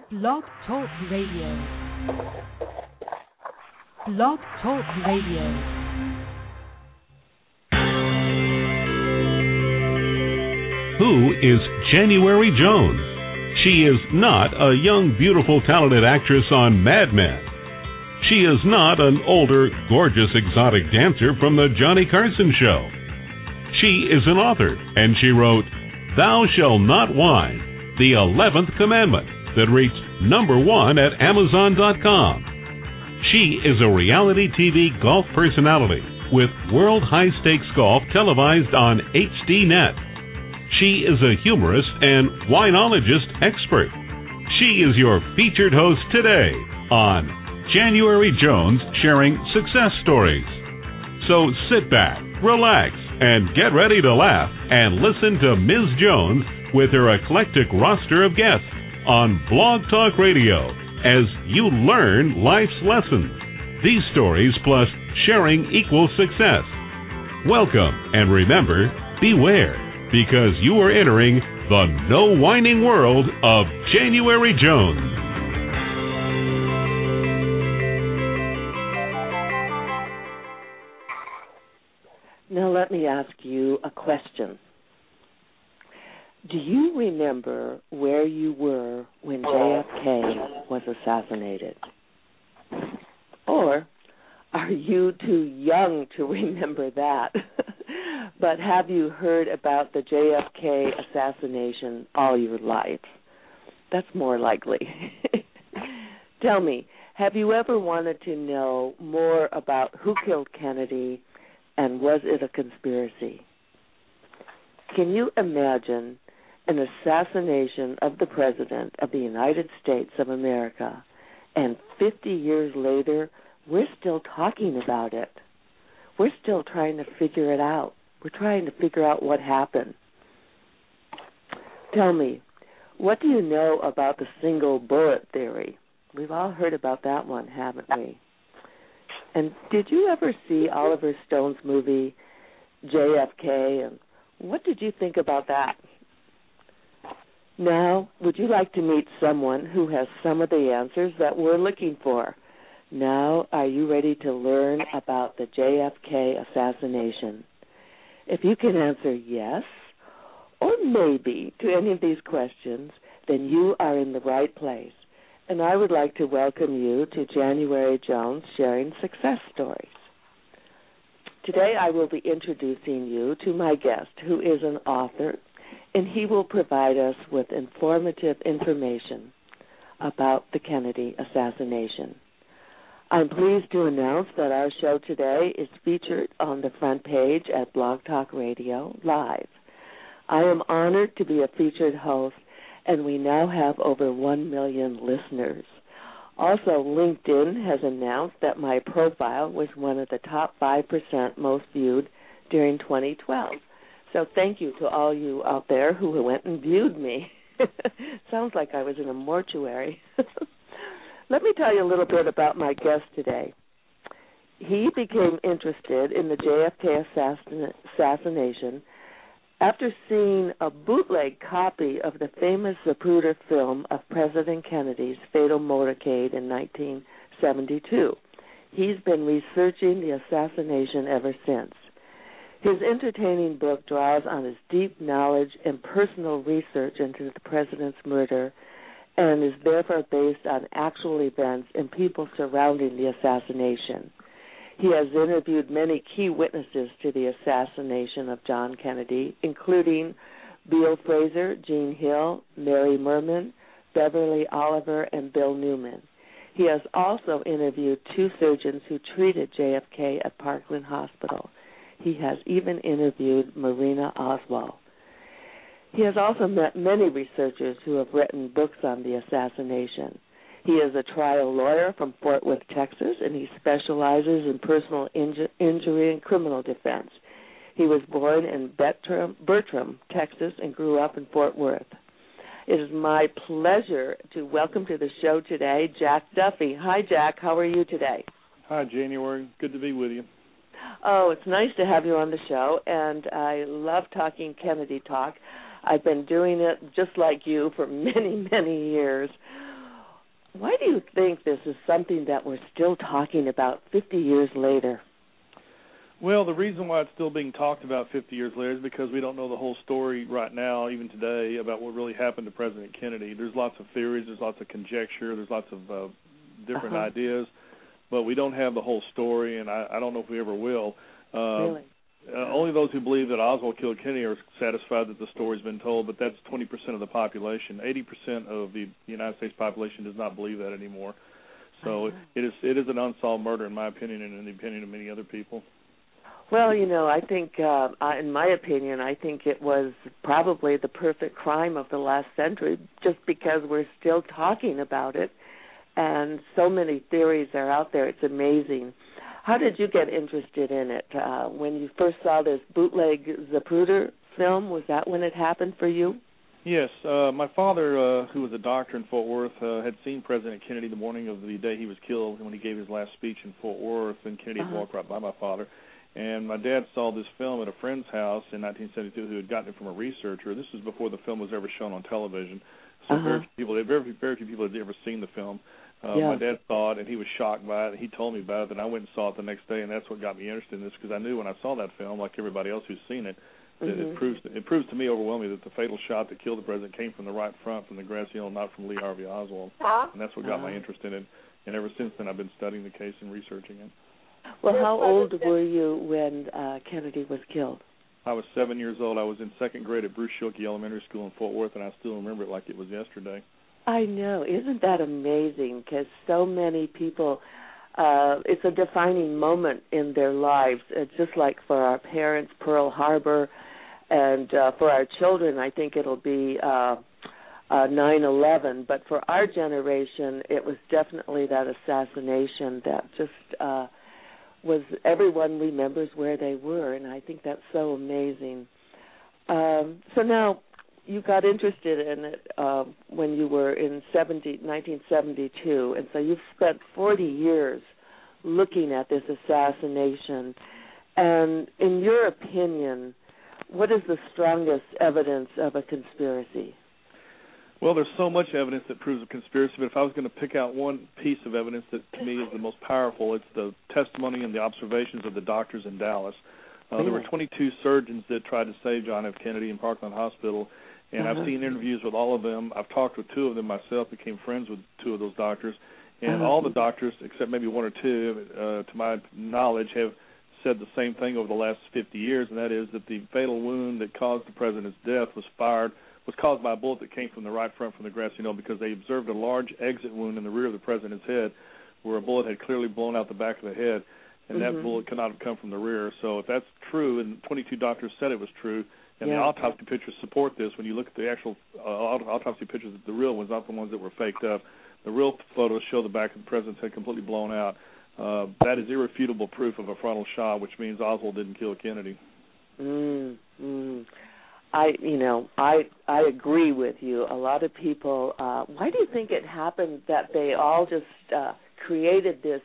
Blog Talk Radio. Blog Talk Radio. Who is January Jones? She is not a young, beautiful, talented actress on Mad Men. She is not an older, gorgeous, exotic dancer from the Johnny Carson Show. She is an author, and she wrote Thou Shalt Not Whine, the 11th Commandment, that reached #1 at Amazon.com. She is a reality TV golf personality with World High Stakes Golf televised on HDNet. She is a humorist and winologist expert. She is your featured host today on January Jones Sharing Success Stories. So sit back, relax, and get ready to laugh and listen to Ms. Jones with her eclectic roster of guests on Blog Talk Radio as you learn life's lessons. These stories plus sharing equals success. Welcome, and remember, beware, because you are entering the no whining world of January Jones. Now let me ask you a question. Do you remember where you were when JFK was assassinated? Or are you too young to remember that? But have you heard about the JFK assassination all your life? That's more likely. Tell me, have you ever wanted to know more about who killed Kennedy and was it a conspiracy? Can you imagine an assassination of the President of the United States of America, and 50 years later, we're still talking about it? We're still trying to figure it out. We're trying to figure out what happened. Tell me, what do you know about the single bullet theory? We've all heard about that one, haven't we? And did you ever see Oliver Stone's movie, JFK, and what did you think about that? Now, would you like to meet someone who has some of the answers that we're looking for? Now, are you ready to learn about the JFK assassination? If you can answer yes or maybe to any of these questions, then you are in the right place. And I would like to welcome you to January Jones Sharing Success Stories. Today I will be introducing you to my guest, who is an author, and he will provide us with informative information about the Kennedy assassination. I'm pleased to announce that our show today is featured on the front page at Blog Talk Radio Live. I am honored to be a featured host, and we now have over 1 million listeners. Also, LinkedIn has announced that my profile was one of the top 5% most viewed during 2012. So thank you to all you out there who went and viewed me. Sounds like I was in a mortuary. Let me tell you a little bit about my guest today. He became interested in the JFK assassination after seeing a bootleg copy of the famous Zapruder film of President Kennedy's fatal motorcade in 1972. He's been researching the assassination ever since. His entertaining book draws on his deep knowledge and personal research into the president's murder and is therefore based on actual events and people surrounding the assassination. He has interviewed many key witnesses to the assassination of John Kennedy, including Bill Fraser, Jean Hill, Mary Merman, Beverly Oliver, and Bill Newman. He has also interviewed 2 surgeons who treated JFK at Parkland Hospital. He has even interviewed Marina Oswald. He has also met many researchers who have written books on the assassination. He is a trial lawyer from Fort Worth, Texas, and he specializes in personal injury and criminal defense. He was born in Bertram, Texas, and grew up in Fort Worth. It is my pleasure to welcome to the show today Jack Duffy. Hi, Jack. How are you today? Hi, January. Good to be with you. Oh, it's nice to have you on the show, and I love talking Kennedy talk. I've been doing it just like you for many, many years. Why do you think this is something that we're still talking about 50 years later? Well, the reason why it's still being talked about 50 years later is because we don't know the whole story right now, even today, about what really happened to President Kennedy. There's lots of theories, there's lots of conjecture, there's lots of different ideas, but we don't have the whole story, and I don't know if we ever will. Really? Only those who believe that Oswald killed Kennedy are satisfied that the story's been told, but that's 20% of the population. 80% of the United States population does not believe that anymore. So it is an unsolved murder, in my opinion, and in the opinion of many other people. Well, I think, in my opinion, I think it was probably the perfect crime of the last century, just because we're still talking about it, and so many theories are out there. It's amazing. How did you get interested in it? When you first saw this bootleg Zapruder film, was that when it happened for you? Yes. My father, who was a doctor in Fort Worth, had seen President Kennedy the morning of the day he was killed when he gave his last speech in Fort Worth, and Kennedy had walked right by my father. And my dad saw this film at a friend's house in 1972 who had gotten it from a researcher. This was before the film was ever shown on television. So very few people had ever seen the film. My dad saw it, and he was shocked by it. He told me about it, and I went and saw it the next day, and that's what got me interested in this, because I knew when I saw that film, like everybody else who's seen it, that it proves to me overwhelmingly that the fatal shot that killed the president came from the right front, from the grassy hill, not from Lee Harvey Oswald. And that's what got my interest in it. And ever since then, I've been studying the case and researching it. Well, how old were you when Kennedy was killed? I was 7 years old. I was in second grade at Bruce Schilke Elementary School in Fort Worth, and I still remember it like it was yesterday. I know. Isn't that amazing? Because so many people, it's a defining moment in their lives. It's just like for our parents, Pearl Harbor, and for our children, I think it'll be 9/11. But for our generation, it was definitely that assassination that just was, everyone remembers where they were, and I think that's so amazing. So now, you got interested in it when you were in 1972, and so you've spent 40 years looking at this assassination. And in your opinion, what is the strongest evidence of a conspiracy? Well, there's so much evidence that proves a conspiracy, but if I was going to pick out one piece of evidence that to me is the most powerful, it's the testimony and the observations of the doctors in Dallas. There were 22 surgeons that tried to save John F. Kennedy in Parkland Hospital, and I've seen interviews with all of them. I've talked with two of them myself, became friends with two of those doctors, and all the doctors, except maybe one or two, to my knowledge, have said the same thing over the last 50 years, and that is that the fatal wound that caused the president's death was caused by a bullet that came from the right front from the grassy knoll, because they observed a large exit wound in the rear of the president's head where a bullet had clearly blown out the back of the head, and that bullet could not have come from the rear. So if that's true, and 22 doctors said it was true, and the autopsy pictures support this, when you look at the actual autopsy pictures, the real ones, not the ones that were faked up, the real photos show the back of the president's head completely blown out. That is irrefutable proof of a frontal shot, which means Oswald didn't kill Kennedy. I agree with you. A lot of people, why do you think it happened that they all just created this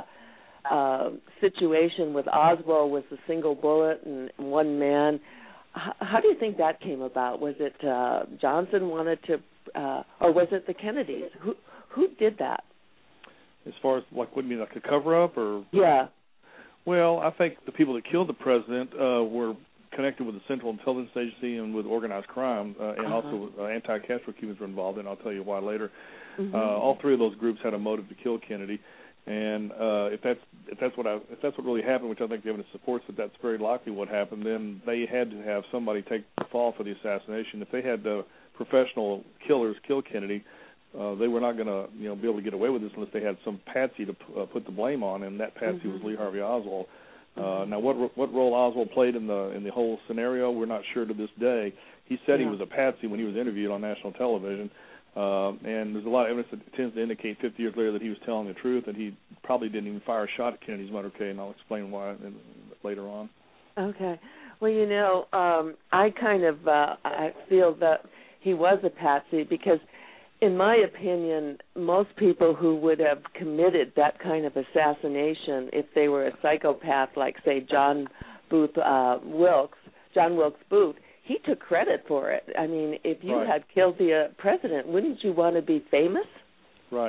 situation with Oswald with a single bullet and one man? How do you think that came about? Was it Johnson wanted to, or was it the Kennedys? Who did that? As far as, what do you mean, like a cover-up? Or? Yeah. Well, I think the people that killed the president were connected with the Central Intelligence Agency and with organized crime, and also anti-Castro Cubans were involved, and I'll tell you why later. All three of those groups had a motive to kill Kennedy, and if that's what really happened, which I think the evidence supports that that's very likely what happened, then they had to have somebody take the fall for the assassination. If they had professional killers kill Kennedy, they were not going to be able to get away with this unless they had some patsy to put the blame on, and that patsy was Lee Harvey Oswald. Now, what role Oswald played in the whole scenario, we're not sure to this day. He said he was a patsy when he was interviewed on national television, and there's a lot of evidence that tends to indicate 50 years later that he was telling the truth, and he probably didn't even fire a shot at Kennedy's motorcade, and I'll explain why later on. Okay. Well, I kind of I feel that he was a patsy because, in my opinion, most people who would have committed that kind of assassination, if they were a psychopath like, say, John Wilkes Booth, he took credit for it. I mean, if you had killed the president, wouldn't you want to be famous? Right.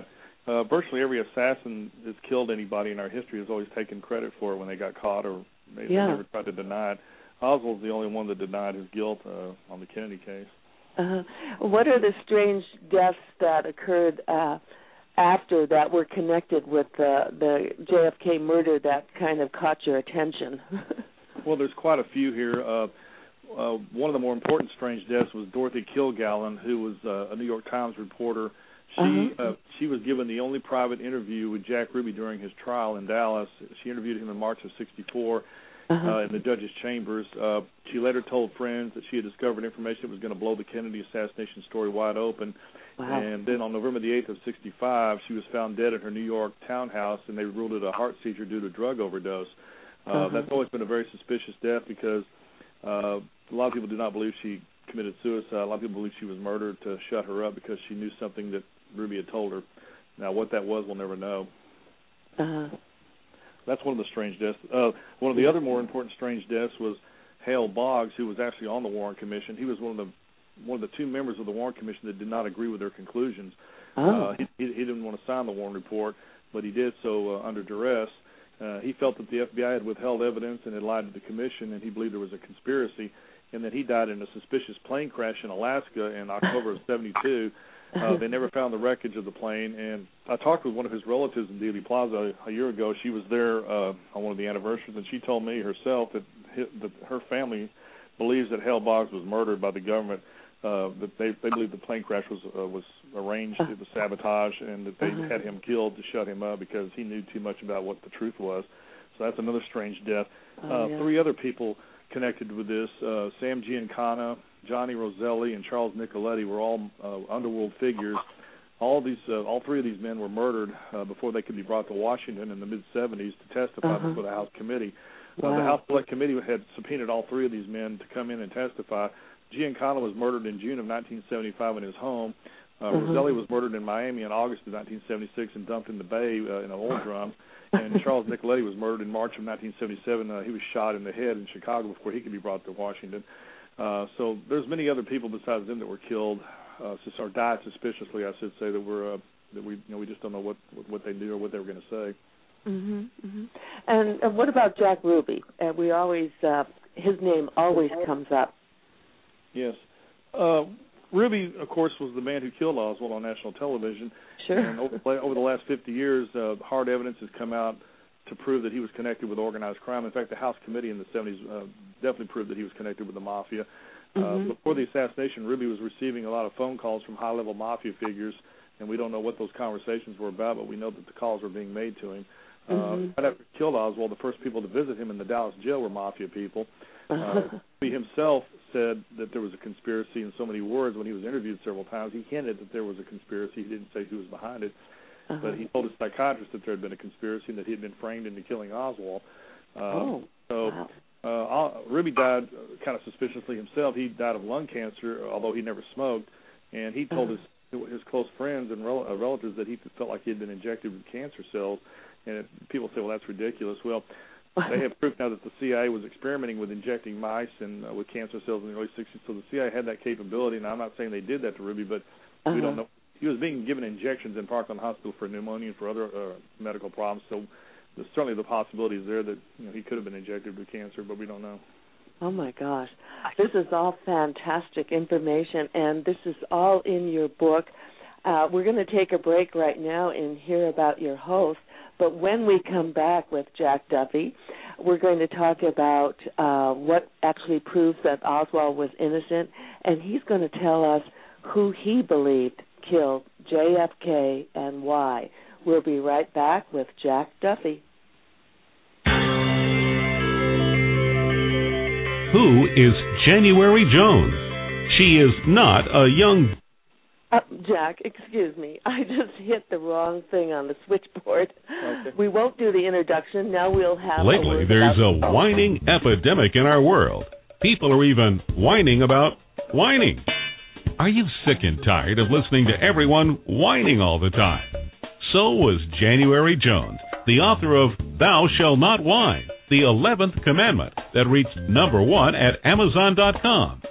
virtually every assassin that's killed anybody in our history has always taken credit for it when they got caught, or they never tried to deny it. Oswald's the only one that denied his guilt on the Kennedy case. What are the strange deaths that occurred after that were connected with the JFK murder that kind of caught your attention? Well, there's quite a few here. One of the more important strange deaths was Dorothy Kilgallen, who was a New York Times reporter. She was given the only private interview with Jack Ruby during his trial in Dallas. She interviewed him in March of '64 in the judge's chambers. She later told friends that she had discovered information that was going to blow the Kennedy assassination story wide open. Wow. And then on November the 8th of '65, she was found dead at her New York townhouse, and they ruled it a heart seizure due to drug overdose. That's always been a very suspicious death because a lot of people do not believe she committed suicide. A lot of people believe she was murdered to shut her up because she knew something that Ruby had told her. Now, what that was, we'll never know. That's one of the strange deaths. One of the other more important strange deaths was Hale Boggs, who was actually on the Warren Commission. He was one of the two members of the Warren Commission that did not agree with their conclusions. He didn't want to sign the Warren report, but he did so under duress. He felt that the FBI had withheld evidence and had lied to the commission, and he believed there was a conspiracy, and that he died in a suspicious plane crash in Alaska in October of '72. They never found the wreckage of the plane, and I talked with one of his relatives in Dealey Plaza a year ago. She was there on one of the anniversaries, and she told me herself that her family believes that Hale Boggs was murdered by the government, that they believe the plane crash was arranged, it was sabotage, and that they had him killed to shut him up because he knew too much about what the truth was. So that's another strange death. Three other people connected with this, Sam Giancana, Johnny Roselli, and Charles Nicoletti were all underworld figures. All three of these men were murdered before they could be brought to Washington in the mid-'70s to testify before the House Committee. The House Select Committee had subpoenaed all three of these men to come in and testify. Giancana was murdered in June of 1975 in his home. Roselli was murdered in Miami in August of 1976 and dumped in the bay in an oil drum. And Charles Nicoletti was murdered in March of 1977. He was shot in the head in Chicago before he could be brought to Washington. So there's many other people besides them that were killed or died suspiciously, I should say, that we just don't know what they knew or what they were going to say. And what about Jack Ruby? We always his name always comes up. Yes. Ruby, of course, was the man who killed Oswald on national television. Sure. And over the last 50 years, hard evidence has come out to prove that he was connected with organized crime. In fact, the House Committee in the 70s definitely proved that he was connected with the mafia. Before the assassination, Ruby was receiving a lot of phone calls from high-level mafia figures, and we don't know what those conversations were about, but we know that the calls were being made to him. Right after he killed Oswald, the first people to visit him in the Dallas jail were mafia people. He himself said that there was a conspiracy in so many words when he was interviewed several times. He hinted that there was a conspiracy. He didn't say who was behind it. But he told his psychiatrist that there had been a conspiracy and that he had been framed into killing Oswald. Ruby died kind of suspiciously himself. He died of lung cancer, although he never smoked. And he told his close friends and relatives that he felt like he had been injected with cancer cells. And people say, well, that's ridiculous. Well, they have proof now that the CIA was experimenting with injecting mice and with cancer cells in the early 60s. So the CIA had that capability. And I'm not saying they did that to Ruby, but we don't know. He was being given injections in Parkland Hospital for pneumonia and for other medical problems. So there's certainly the possibility is there that he could have been injected with cancer, but we don't know. Oh, my gosh. This is all fantastic information, and this is all in your book. We're going to take a break right now and hear about your host. But when we come back with Jack Duffy, we're going to talk about what actually proves that Oswald was innocent, and he's going to tell us who he believed killed JFK and why. We'll be right back with Jack Duffy. Who is January Jones? She is not a young... Jack, excuse me. I just hit the wrong thing on the switchboard. Okay. We won't do the introduction. Now we'll have... Lately, there's a whining epidemic in our world. People are even whining about whining. Are you sick and tired of listening to everyone whining all the time? So was January Jones, the author of Thou Shalt Not Whine, the 11th Commandment that reached #1 at Amazon.com.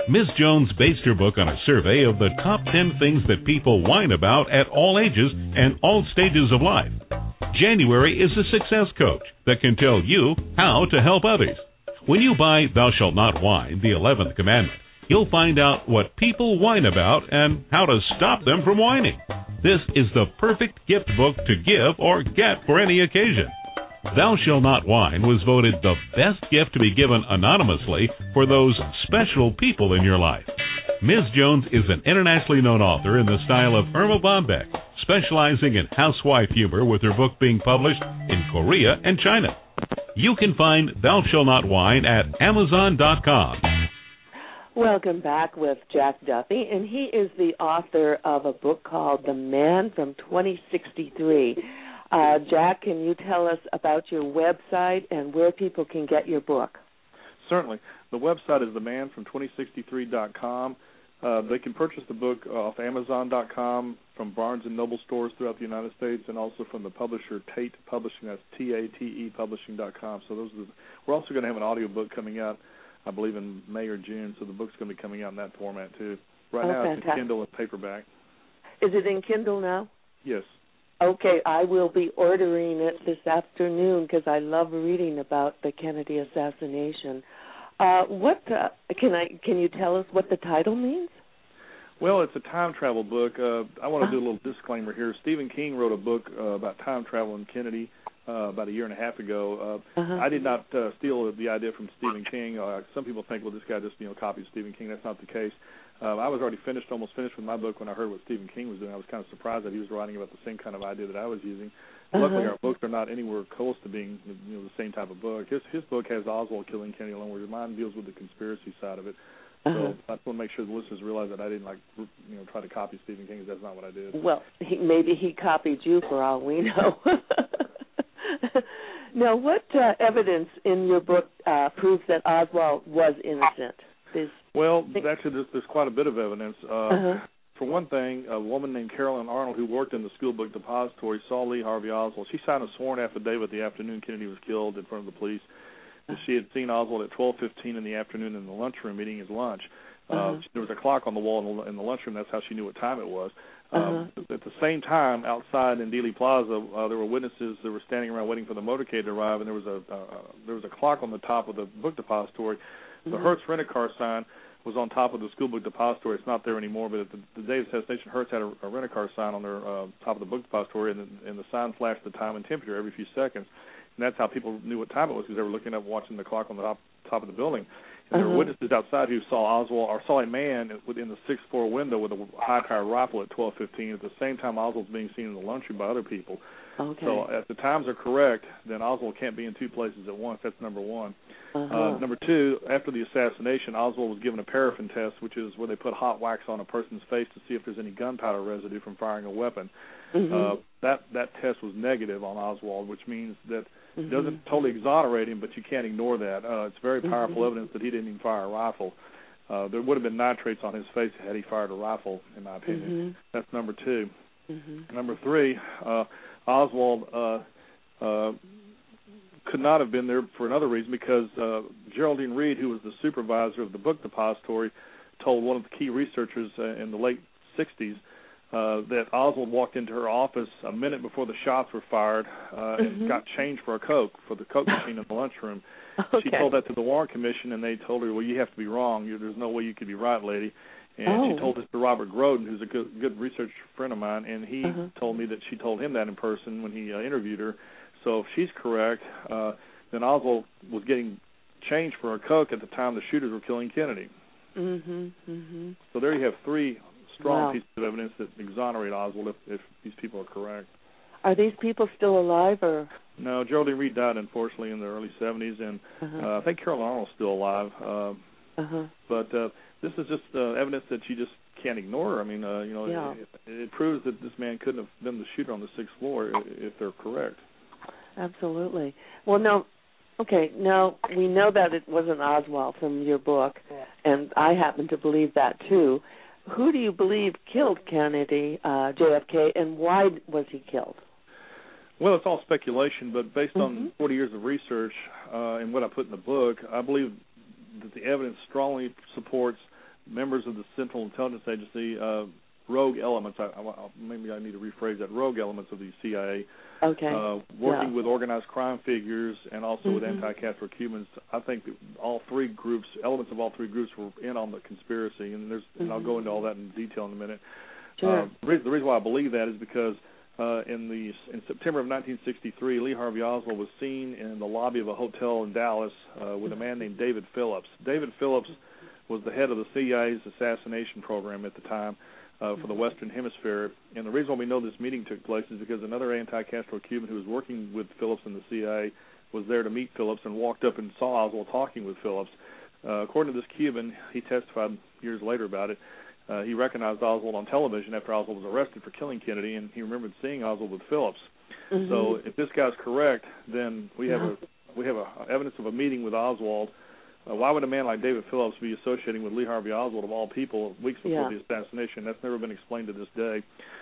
Ms. Jones based her book on a survey of the top 10 things that people whine about at all ages and all stages of life. January is a success coach that can tell you how to help others. When you buy Thou Shalt Not Whine, the 11th commandment, you'll find out what people whine about and how to stop them from whining. This is the perfect gift book to give or get for any occasion. Thou Shalt Not Whine was voted the best gift to be given anonymously for those special people in your life. Ms. Jones is an internationally known author in the style of Irma Bombeck, specializing in housewife humor, with her book being published in Korea and China. You can find Thou Shalt Not Whine at Amazon.com. Welcome back with Jack Duffy, and he is the author of a book called The Man from 2063. Jack, can you tell us about your website and where people can get your book? Certainly. The website is theman from2063.com. They can purchase the book off Amazon.com, from Barnes & Noble stores throughout the United States, and also from the publisher Tate Publishing. That's TATE Publishing.com. So we're also going to have an audio book coming out, I believe, in May or June, so the book's going to be coming out in that format, too. Right now fantastic. It's in Kindle and paperback. Is it in Kindle now? Yes. Okay, I will be ordering it this afternoon because I love reading about the Kennedy assassination. Can you tell us what the title means? Well, it's a time travel book. I want to do a little disclaimer here. Stephen King wrote a book about time travel and Kennedy about a year and a half ago. I did not steal the idea from Stephen King. Some people think, well, this guy just copied Stephen King. That's not the case. I was already almost finished with my book when I heard what Stephen King was doing. I was kind of surprised that he was writing about the same kind of idea that I was using. Luckily, our books are not anywhere close to being the same type of book. His book has Oswald killing Kennedy along, where mine deals with the conspiracy side of it. So I just want to make sure the listeners realize that I didn't try to copy Stephen King. That's not what I did. Well, maybe he copied you for all we know. Now, what evidence in your book proves that Oswald was innocent? Well, actually, there's quite a bit of evidence. For one thing, a woman named Carolyn Arnold, who worked in the school book depository, saw Lee Harvey Oswald. She signed a sworn affidavit the afternoon Kennedy was killed in front of the police. She had seen Oswald at 12:15 in the afternoon in the lunchroom eating his lunch. There was a clock on the wall in the lunchroom. That's how she knew what time it was. At the same time, outside in Dealey Plaza, there were witnesses that were standing around waiting for the motorcade to arrive, and there was a clock on the top of the book depository. The Hertz rent-a-car sign was on top of the school book depository. It's not there anymore, but at the day of the assassination, Hertz had a rent-a-car sign on their top of the book depository, and the sign flashed the time and temperature every few seconds. And that's how people knew what time it was, because they were looking up, watching the clock on the top of the building. And there were witnesses outside who saw Oswald, or saw a man within the sixth floor window with a high-powered rifle at 12:15. At the same time, Oswald's being seen in the lunchroom by other people. Okay. So if the times are correct, then Oswald can't be in two places at once. That's number one. Number two, after the assassination, Oswald was given a paraffin test, which is where they put hot wax on a person's face to see if there's any gunpowder residue from firing a weapon. That test was negative on Oswald, which means that it doesn't totally exonerate him, but you can't ignore that. It's very powerful evidence that he didn't even fire a rifle. There would have been nitrates on his face had he fired a rifle, in my opinion. That's number two. Number three, Oswald could not have been there for another reason, because Geraldine Reed, who was the supervisor of the book depository, told one of the key researchers in the late 60s that Oswald walked into her office a minute before the shots were fired and got change for a Coke, for the Coke machine in the lunchroom. She told that to the Warren Commission, and they told her, well, you have to be wrong. There's no way you could be right, lady. And she told this to Robert Groden, who's a good research friend of mine, and he told me that she told him that in person when he interviewed her. So if she's correct, then Oswald was getting change for a Coke at the time the shooters were killing Kennedy. So there you have three strong pieces of evidence that exonerate Oswald if these people are correct. Are these people still alive, or? No, Geraldine Reed died, unfortunately, in the early 70s, and I think Carol Arnold's still alive. But this is just evidence that you just can't ignore. I mean, it proves that this man couldn't have been the shooter on the sixth floor if they're correct. Absolutely. Well, now we know that it wasn't Oswald from your book, and I happen to believe that too. Who do you believe killed Kennedy, JFK, and why was he killed? Well, it's all speculation, but based on 40 years of research and what I put in the book, I believe that the evidence strongly supports members of the Central Intelligence Agency, rogue elements. Maybe I need to rephrase that. Rogue elements of the CIA. Okay. Working with organized crime figures and also with anti-Castro Cubans. I think that elements of all three groups were in on the conspiracy, and I'll go into all that in detail in a minute. Sure. The reason why I believe that is because in September of 1963, Lee Harvey Oswald was seen in the lobby of a hotel in Dallas with a man named David Phillips. David Phillips was the head of the CIA's assassination program at the time for the Western Hemisphere. And the reason why we know this meeting took place is because another anti-Castro Cuban who was working with Phillips in the CIA was there to meet Phillips and walked up and saw Oswald talking with Phillips. According to this Cuban, he testified years later about it. He recognized Oswald on television after Oswald was arrested for killing Kennedy, and he remembered seeing Oswald with Phillips. So if this guy's correct, then we have evidence of a meeting with Oswald. Why would a man like David Phillips be associating with Lee Harvey Oswald, of all people, weeks before the assassination? That's never been explained to this day.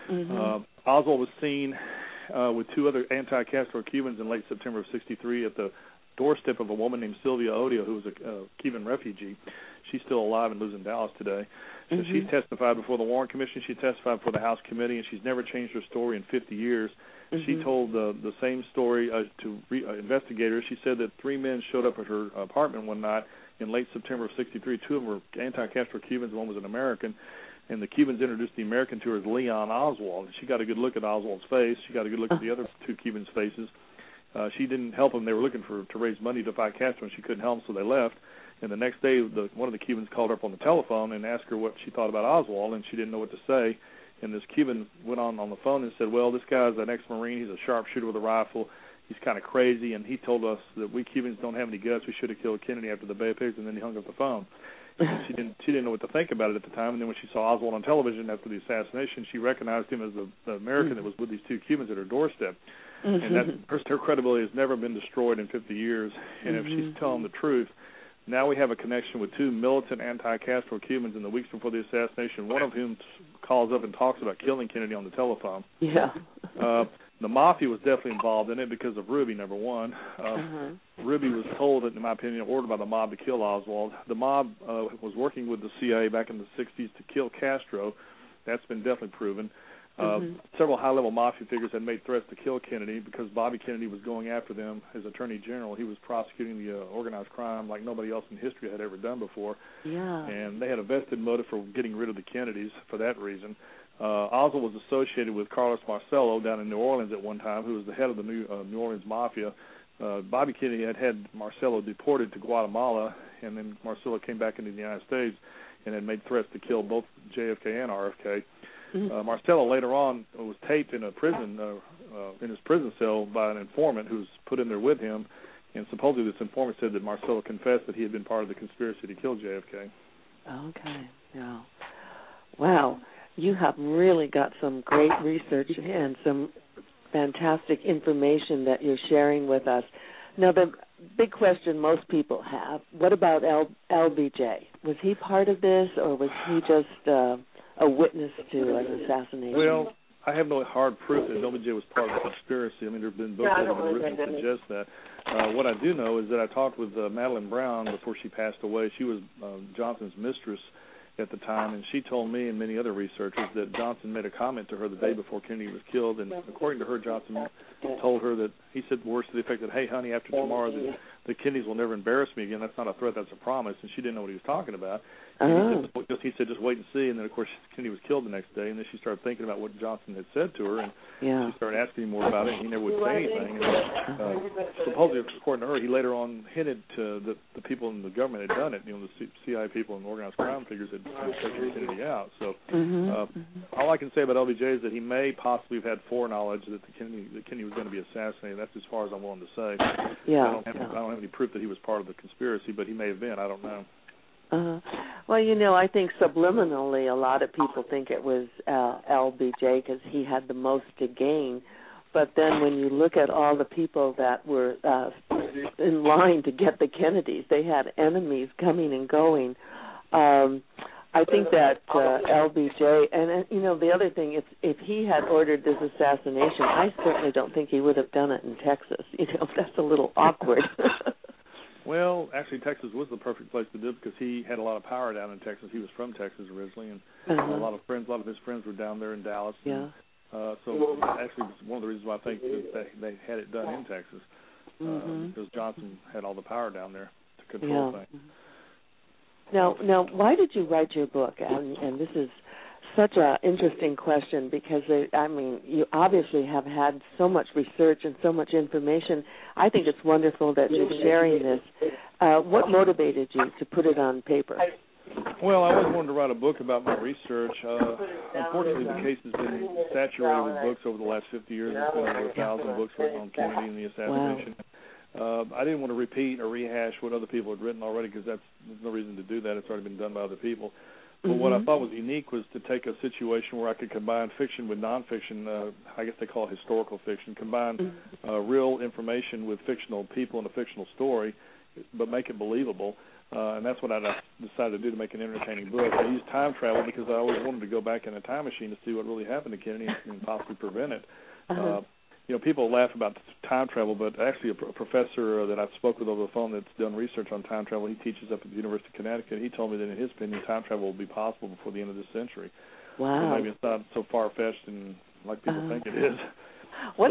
Oswald was seen with two other anti-Castro Cubans in late September of '63 at the doorstep of a woman named Sylvia Odio, who was a Cuban refugee. She's still alive and lives in Dallas today. So she testified before the Warren Commission. She testified before the House Committee, and she's never changed her story in 50 years. She told the same story to investigators. She said that three men showed up at her apartment one night in late September of '63. Two of them were anti-Castro Cubans, one was an American, and the Cubans introduced the American to her as Leon Oswald. She got a good look at Oswald's face. She got a good look at the other two Cubans' faces. She didn't help them. They were looking to raise money to fight Castro, and she couldn't help them, so they left. And the next day, one of the Cubans called her up on the telephone and asked her what she thought about Oswald, and she didn't know what to say. And this Cuban went on the phone and said, well, this guy's an ex-Marine. He's a sharpshooter with a rifle. He's kind of crazy, and he told us that we Cubans don't have any guts. We should have killed Kennedy after the Bay of Pigs, and then he hung up the phone. She didn't know what to think about it at the time, and then when she saw Oswald on television after the assassination, she recognized him as the American that was with these two Cubans at her doorstep. And her credibility has never been destroyed in 50 years. And if she's telling the truth, now we have a connection with two militant anti-Castro Cubans in the weeks before the assassination, one of whom calls up and talks about killing Kennedy on the telephone. Yeah. The Mafia was definitely involved in it because of Ruby, number one. Ruby was told, in my opinion, ordered by the mob to kill Oswald. The mob was working with the CIA back in the 60s to kill Castro. That's been definitely proven. Several high-level Mafia figures had made threats to kill Kennedy because Bobby Kennedy was going after them as Attorney General. He was prosecuting the organized crime like nobody else in history had ever done before. And they had a vested motive for getting rid of the Kennedys for that reason. Oswald was associated with Carlos Marcello down in New Orleans at one time, who was the head of the New Orleans Mafia. Bobby Kennedy had Marcello deported to Guatemala, and then Marcello came back into the United States and had made threats to kill both JFK and RFK. Marcello later on was taped in a prison, in his prison cell by an informant who was put in there with him, and supposedly this informant said that Marcello confessed that he had been part of the conspiracy to kill JFK. Okay, yeah. Wow, you have really got some great research and some fantastic information that you're sharing with us. Now, the big question most people have, what about LBJ? Was he part of this, or was he just a witness to an assassination? Well, I have no hard proof that LBJ was part of the conspiracy. I mean, there have been books that have been written to suggest that. What I do know is that I talked with Madeline Brown before she passed away. She was Johnson's mistress at the time, and she told me and many other researchers that Johnson made a comment to her the day before Kennedy was killed, and according to her, Johnson told her that he said words to the effect that, hey, honey, after tomorrow, the Kennedys will never embarrass me again. That's not a threat, that's a promise, and she didn't know what he was talking about. He said, just wait and see, and then, of course, Kennedy was killed the next day, and then she started thinking about what Johnson had said to her, and she started asking him more about it, and he never would say anything. And, supposedly, according to her, he later on hinted to the people in the government had done it, the CIA people and organized crime figures had taken Kennedy out. So all I can say about LBJ is that he may possibly have had foreknowledge that Kennedy was going to be assassinated. That's as far as I'm willing to say. I don't have any proof that he was part of the conspiracy, but he may have been. I don't know. Well, I think subliminally a lot of people think it was LBJ because he had the most to gain. But then when you look at all the people that were in line to get the Kennedys, they had enemies coming and going. I think that LBJ, and the other thing, if he had ordered this assassination, I certainly don't think he would have done it in Texas. That's a little awkward. Well, actually, Texas was the perfect place to do it because he had a lot of power down in Texas. He was from Texas originally, and a lot of his friends were down there in Dallas. Yeah. And, so actually, it's one of the reasons why I think that they had it done in Texas because Johnson had all the power down there to control things. Now, why did you write your book? And this is such an interesting question because, you obviously have had so much research and so much information. I think it's wonderful that you're sharing this. What motivated you to put it on paper? Well, I always wanted to write a book about my research. Unfortunately, the case has been saturated with books over the last 50 years. There's been over 1,000 books written on Kennedy and the assassination. Wow. I didn't want to repeat or rehash what other people had written already because there's no reason to do that. It's already been done by other people. But what I thought was unique was to take a situation where I could combine fiction with nonfiction. I guess they call it historical fiction. Combine real information with fictional people and a fictional story, but make it believable. And that's what I decided to do to make an entertaining book. I used time travel because I always wanted to go back in a time machine to see what really happened to Kennedy and possibly prevent it. People laugh about time travel, but actually a professor that I've spoke with over the phone that's done research on time travel, he teaches up at the University of Connecticut, he told me that in his opinion time travel will be possible before the end of this century. Wow. So maybe it's not so far-fetched and like people think it is. What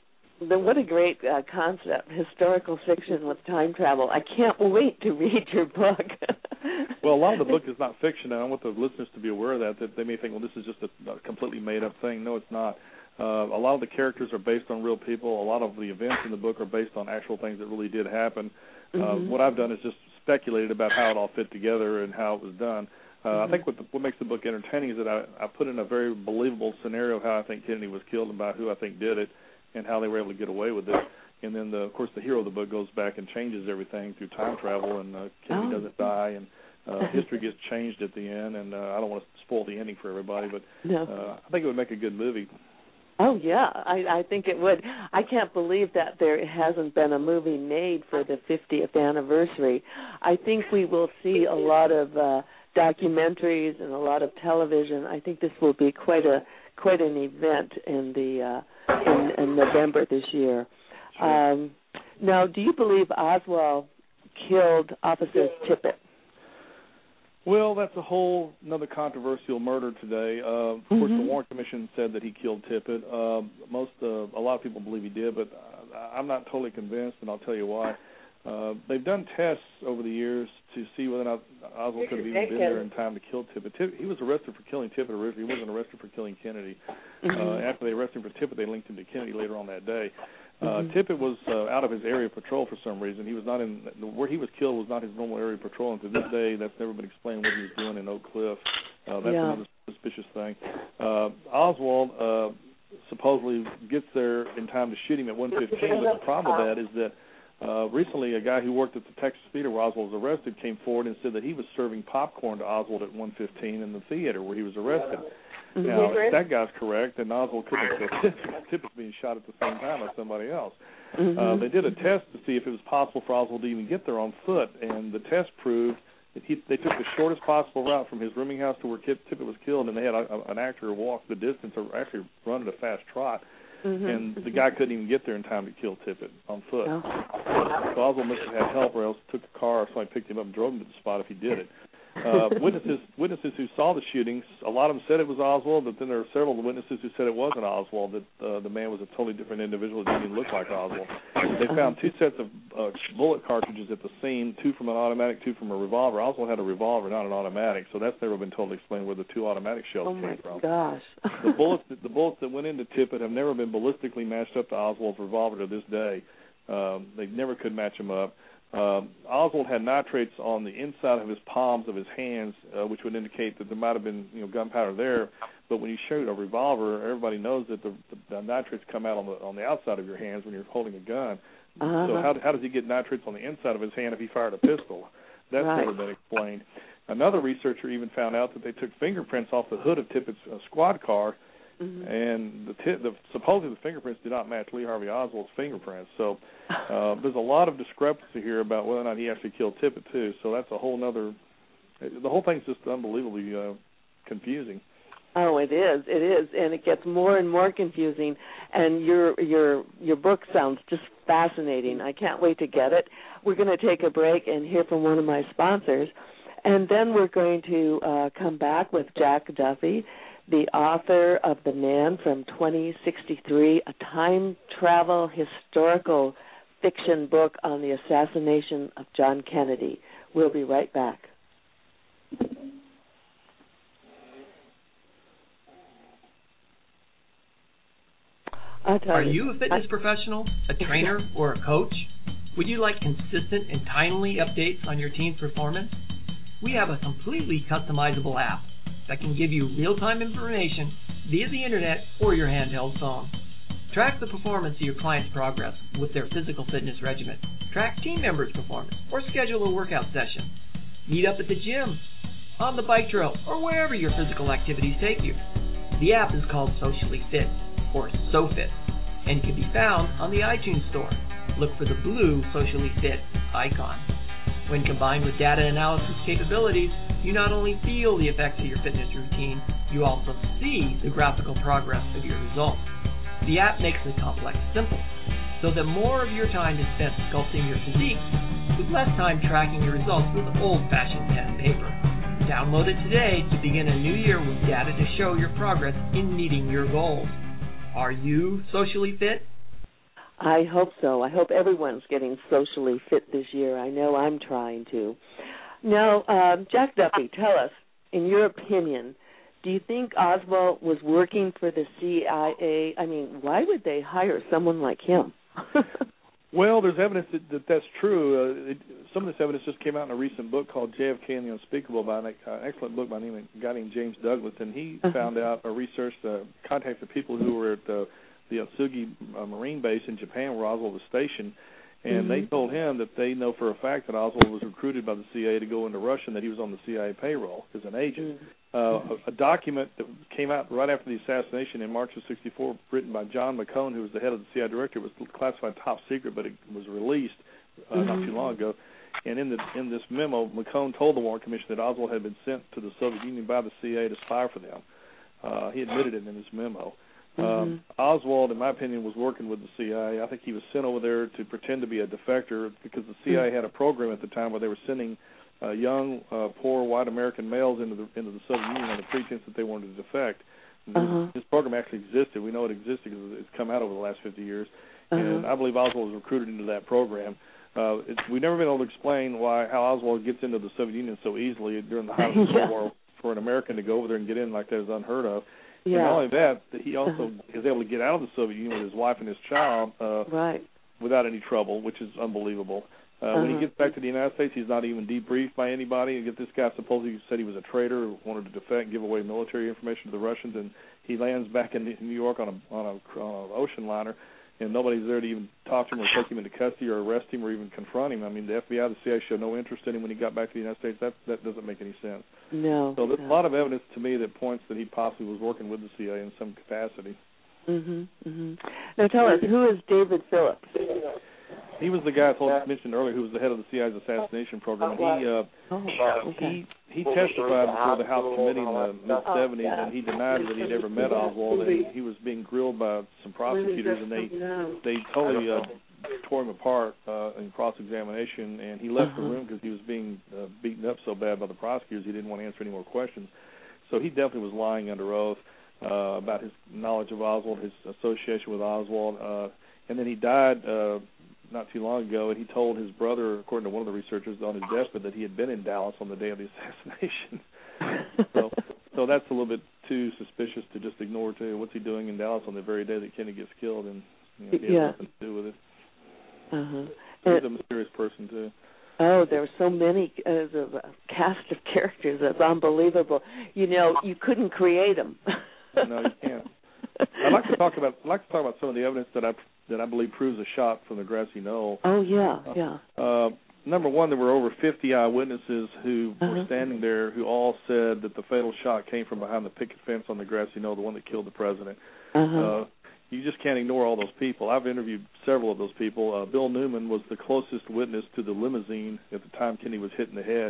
a great concept, historical fiction with time travel. I can't wait to read your book. Well, a lot of the book is not fiction, and I want the listeners to be aware of that they may think, well, this is just a completely made-up thing. No, it's not. A lot of the characters are based on real people. A lot of the events in the book are based on actual things that really did happen. What I've done is just speculated about how it all fit together and how it was done. I think what makes the book entertaining is that I put in a very believable scenario of how I think Kennedy was killed and by who I think did it and how they were able to get away with it. And then, of course, the hero of the book goes back and changes everything through time travel, and Kennedy doesn't die, and history gets changed at the end. And I don't want to spoil the ending for everybody, but I think it would make a good movie. Oh, yeah, I think it would. I can't believe that there hasn't been a movie made for the 50th anniversary. I think we will see a lot of documentaries and a lot of television. I think this will be quite an event in November this year. Sure. Now, do you believe Oswald killed Officer Tippit? Well, that's a whole another controversial murder today. Of course, the Warren Commission said that he killed Tippit. A lot of people believe he did, but I'm not totally convinced, and I'll tell you why. They've done tests over the years to see whether or not Oswald could have even been there in time to kill Tippit. He was arrested for killing Tippit originally. He wasn't arrested for killing Kennedy. After they arrested him for Tippit, they linked him to Kennedy later on that day. Tippit was out of his area of patrol for some reason. He was not in where he was killed was not his normal area of patrol, and to this day, that's never been explained what he was doing in Oak Cliff. That's another suspicious thing. Oswald supposedly gets there in time to shoot him at 1:15, but the problem with that is that recently a guy who worked at the Texas Theater where Oswald was arrested came forward and said that he was serving popcorn to Oswald at 1:15 in the theater where he was arrested. Now, if that guy's correct, then Oswald couldn't have killed Tippit being shot at the same time as somebody else. They did a test to see if it was possible for Oswald to even get there on foot, and the test proved that they took the shortest possible route from his rooming house to where Tippit was killed, and they had an actor walk the distance or actually run at a fast trot. And the guy couldn't even get there in time to kill Tippit on foot. So Oswald must have had help, or else took a car or somebody picked him up and drove him to the spot if he did it. Witnesses who saw the shootings, a lot of them said it was Oswald, but then there were several witnesses who said it wasn't Oswald, that the man was a totally different individual that didn't even look like Oswald. They found two sets of bullet cartridges at the scene, two from an automatic, two from a revolver. Oswald had a revolver, not an automatic, so that's never been totally explained where the two automatic shells came from. Oh, my gosh. The bullets that went into Tippit have never been ballistically matched up to Oswald's revolver to this day. They never could match them up. Oswald had nitrates on the inside of his palms of his hands, which would indicate that there might have been gunpowder there. But when you shoot a revolver, everybody knows that the nitrates come out on the outside of your hands when you're holding a gun. So how does he get nitrates on the inside of his hand if he fired a pistol? That's never been explained. Another researcher even found out that they took fingerprints off the hood of Tippit's squad car, and supposedly the fingerprints did not match Lee Harvey Oswald's fingerprints. So there's a lot of discrepancy here about whether or not he actually killed Tippit too. So that's a whole nother. The whole thing's just unbelievably confusing. Oh, it is, and it gets more and more confusing. And your book sounds just fascinating. I can't wait to get it. We're going to take a break and hear from one of my sponsors, and then we're going to come back with Jack Duffy, the author of The Man from 2063, a time travel historical fiction book on the assassination of John Kennedy. We'll be right back. Are you a fitness professional, a trainer, or a coach? Would you like consistent and timely updates on your team's performance? We have a completely customizable app that can give you real-time information via the internet or your handheld phone. Track the performance of your client's progress with their physical fitness regimen. Track team members' performance or schedule a workout session. Meet up at the gym, on the bike trail, or wherever your physical activities take you. The app is called Socially Fit, or SoFit, and can be found on the iTunes Store. Look for the blue Socially Fit icon. When combined with data analysis capabilities, you not only feel the effects of your fitness routine, you also see the graphical progress of your results. The app makes the complex simple, so that more of your time is spent sculpting your physique, with less time tracking your results with old-fashioned pen and paper. Download it today to begin a new year with data to show your progress in meeting your goals. Are you socially fit? I hope so. I hope everyone's getting socially fit this year. I know I'm trying to. Now, Jack Duffy, tell us, in your opinion, do you think Oswald was working for the CIA? I mean, why would they hire someone like him? Well, there's evidence that that's true. Some of this evidence just came out in a recent book called JFK and the Unspeakable by an excellent book by a guy named James Douglas, and he found out or researched, contacted people who were at the Otsugi Marine Base in Japan where Oswald was stationed, and they told him that they know for a fact that Oswald was recruited by the CIA to go into Russia and that he was on the CIA payroll as an agent. A document that came out right after the assassination in March of '64, written by John McCone, who was the head of the CIA director, was classified top secret, but it was released not too long ago. And in this memo, McCone told the Warren Commission that Oswald had been sent to the Soviet Union by the CIA to spy for them. He admitted it in his memo. Oswald, in my opinion, was working with the CIA. I think he was sent over there to pretend to be a defector because the CIA had a program at the time where they were sending young, poor white American males into the Soviet Union on the pretense that they wanted to defect. This program actually existed. We know it existed because it's come out over the last 50 years. And I believe Oswald was recruited into that program. We've never been able to explain how Oswald gets into the Soviet Union so easily during the height of the Cold War. For an American to go over there and get in like that is unheard of. And not only that, he also is able to get out of the Soviet Union with his wife and his child without any trouble, which is unbelievable. When he gets back to the United States, he's not even debriefed by anybody. You get this guy supposedly said he was a traitor who wanted to defect and give away military information to the Russians, and he lands back in New York on an ocean liner, and nobody's there to even talk to him or take him into custody or arrest him or even confront him. I mean, the FBI, the CIA showed no interest in him when he got back to the United States. That doesn't make any sense. No. So there's a lot of evidence to me that points that he possibly was working with the CIA in some capacity. Now tell us, who is David Phillips? He was the guy I mentioned earlier who was the head of the CIA's assassination program. And he testified before the House Committee in the mid-'70s, and he denied that he'd ever met Oswald. And he was being grilled by some prosecutors, and they totally tore him apart in cross-examination, and he left the room because he was being beaten up so bad by the prosecutors he didn't want to answer any more questions. So he definitely was lying under oath about his knowledge of Oswald, his association with Oswald. And then he died not too long ago, and he told his brother, according to one of the researchers on his deathbed, that he had been in Dallas on the day of the assassination. So that's a little bit too suspicious to just ignore, too. What's he doing in Dallas on the very day that Kennedy gets killed? And he has nothing to do with it. He's a mysterious person, too. Oh, there were so many a cast of characters. That's unbelievable. You know, you couldn't create them. No, you can't. I'd like to talk about some of the evidence that I believe proves a shot from the grassy knoll. Oh yeah. Number one, there were over 50 eyewitnesses who were standing there who all said that the fatal shot came from behind the picket fence on the grassy knoll, the one that killed the president. You just can't ignore all those people. I've interviewed several of those people. Bill Newman was the closest witness to the limousine at the time Kennedy was hit in the head.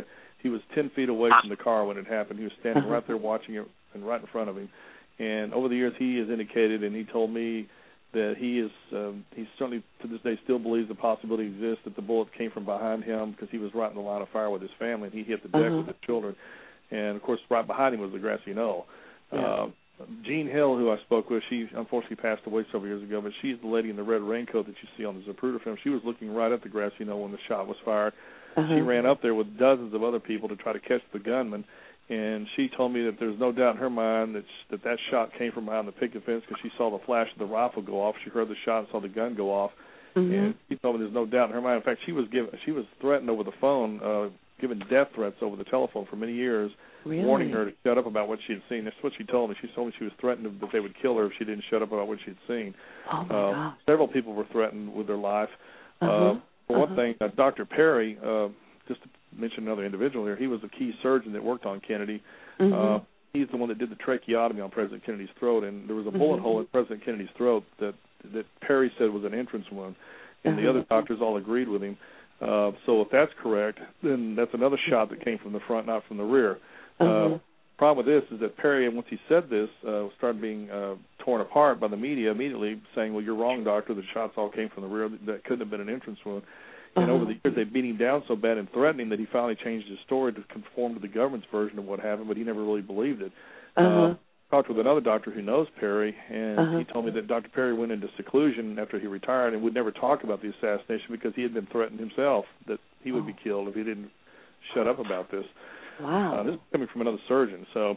He was 10 feet away from the car when it happened. He was standing right there watching it and right in front of him. And over the years, he has indicated, and he told me that he certainly to this day still believes the possibility exists that the bullet came from behind him because he was right in the line of fire with his family, and he hit the deck with his children. And, of course, right behind him was the grassy knoll. Jean Hill, who I spoke with, she unfortunately passed away several years ago, but she's the lady in the red raincoat that you see on the Zapruder film. She was looking right at the grassy knoll when the shot was fired. She ran up there with dozens of other people to try to catch the gunman, and she told me that there's no doubt in her mind that shot came from behind the picket fence because she saw the flash of the rifle go off. She heard the shot and saw the gun go off, and she told me there's no doubt in her mind. In fact, she was threatened over the phone, given death threats over the telephone for many years, warning her to shut up about what she had seen. That's what she told me. She told me she was threatened that they would kill her if she didn't shut up about what she had seen. Oh my gosh. Several people were threatened with their life. For one thing, Dr. Perry, just to mention another individual here, he was a key surgeon that worked on Kennedy. He's the one that did the tracheotomy on President Kennedy's throat, and there was a bullet hole in President Kennedy's throat that Perry said was an entrance wound, and the other doctors all agreed with him. So if that's correct, then that's another shot that came from the front, not from the rear. Problem with this is that Perry, once he said this, started being torn apart by the media immediately, saying, well, you're wrong, doctor, the shots all came from the rear. That couldn't have been an entrance wound. And over the years, they beat him down so bad and threatened him that he finally changed his story to conform to the government's version of what happened, but he never really believed it. Talked with another doctor who knows Perry, and he told me that Dr. Perry went into seclusion after he retired and would never talk about the assassination because he had been threatened himself that he would be killed if he didn't shut up about this. Wow. This is coming from another surgeon. So,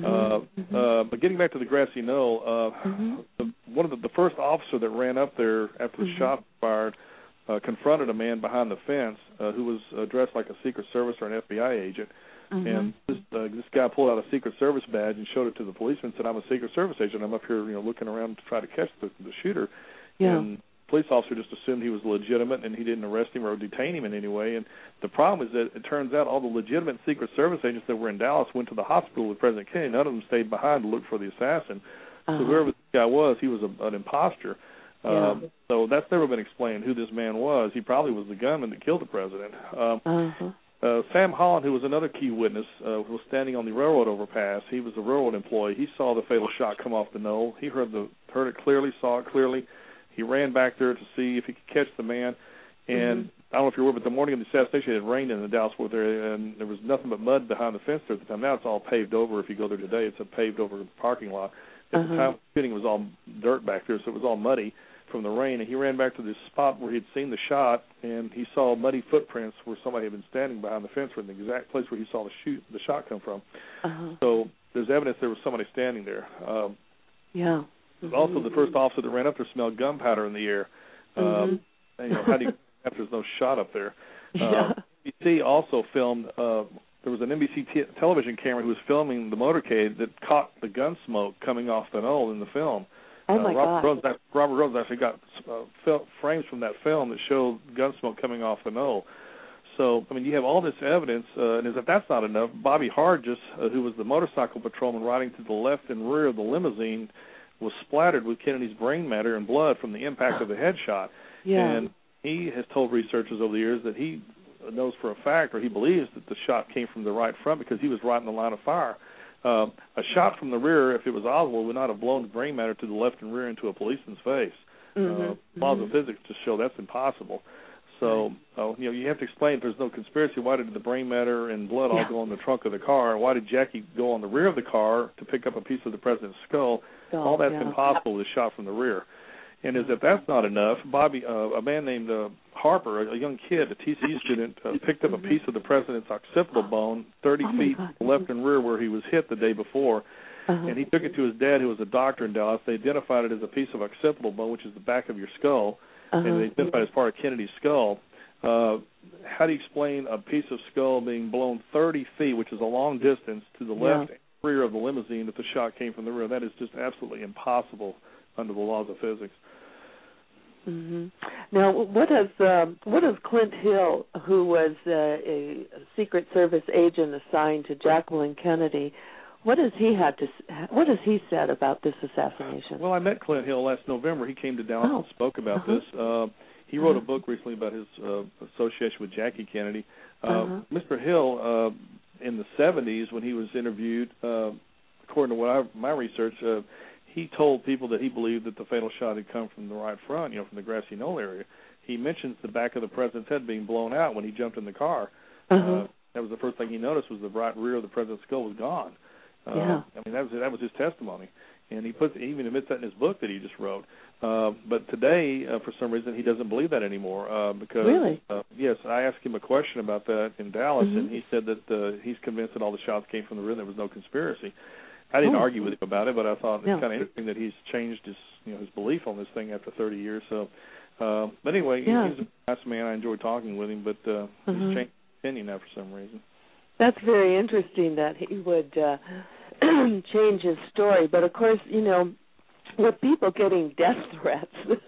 but getting back to the grassy knoll, one of the first officer that ran up there after the shot was fired confronted a man behind the fence who was dressed like a Secret Service or an FBI agent. And this guy pulled out a Secret Service badge and showed it to the policeman and said, I'm a Secret Service agent. I'm up here, looking around to try to catch the shooter. And the police officer just assumed he was legitimate and he didn't arrest him or detain him in any way. And the problem is that it turns out all the legitimate Secret Service agents that were in Dallas went to the hospital with President Kennedy. None of them stayed behind to look for the assassin. So whoever this guy was, he was an imposter. So that's never been explained who this man was. He probably was the gunman that killed the president. Sam Holland, who was another key witness, was standing on the railroad overpass. He was a railroad employee. He saw the fatal shot come off the knoll. He heard it clearly, saw it clearly. He ran back there to see if he could catch the man. And I don't know if you're aware, but the morning of the assassination, it had rained in the Dallas-Fort area, and there was nothing but mud behind the fence there at the time. Now it's all paved over. If you go there today, it's a paved-over parking lot. At the time of the shooting, it was all dirt back there, so it was all muddy from the rain. And he ran back to the spot where he'd seen the shot, and he saw muddy footprints where somebody had been standing behind the fence, in the exact place where he saw the shot come from. So there's evidence there was somebody standing there. Also, the first officer that ran up there smelled gunpowder in the air. And, how do you if there's no shot up there? NBC also filmed. There was an NBC television camera who was filming the motorcade that caught the gun smoke coming off the knoll in the film. Robert Rhodes actually got frames from that film that showed gun smoke coming off the knoll. So, I mean, you have all this evidence, and if that's not enough, Bobby Hargis, who was the motorcycle patrolman riding to the left and rear of the limousine, was splattered with Kennedy's brain matter and blood from the impact of the headshot. And he has told researchers over the years that he knows for a fact, or he believes that the shot came from the right front because he was right in the line of fire. A shot from the rear, if it was Oswald, would not have blown the brain matter to the left and rear into a policeman's face. Laws of physics just show that's impossible. So, you have to explain if there's no conspiracy, why did the brain matter and blood all go in the trunk of the car? Why did Jackie go on the rear of the car to pick up a piece of the president's skull? All that's impossible with a shot from the rear. And as if that's not enough, Bobby, a man named Harper, a young kid, a TCU student, picked up a piece of the president's occipital bone 30 feet left and rear where he was hit the day before. And he took it to his dad, who was a doctor in Dallas. They identified it as a piece of occipital bone, which is the back of your skull, and they identified it as part of Kennedy's skull. How do you explain a piece of skull being blown 30 feet, which is a long distance, to the left and rear of the limousine if the shot came from the rear? That is just absolutely impossible under the laws of physics. Now, what does Clint Hill, who was a Secret Service agent assigned to Jacqueline Kennedy, What has he said about this assassination? Well, I met Clint Hill last November. He came to Dallas and spoke about this. He wrote a book recently about his association with Jackie Kennedy. Mr. Hill, in the 70s, when he was interviewed, according to my research, he told people that he believed that the fatal shot had come from the right front, from the grassy knoll area. He mentions the back of the president's head being blown out when he jumped in the car. That was the first thing he noticed, was the right rear of the president's skull was gone. I mean, that was his testimony, and he even admits that in his book that he just wrote. But today, for some reason, he doesn't believe that anymore. Because really? Yes, I asked him a question about that in Dallas, and he said that he's convinced that all the shots came from the rear. There was no conspiracy. I didn't argue with him about it, but I thought it's kind of interesting that he's changed his belief on this thing after 30 years. So, but anyway, he's a nice man. I enjoyed talking with him, but he's changed his opinion now for some reason. That's very interesting that he would change his story. But of course, with people getting death threats,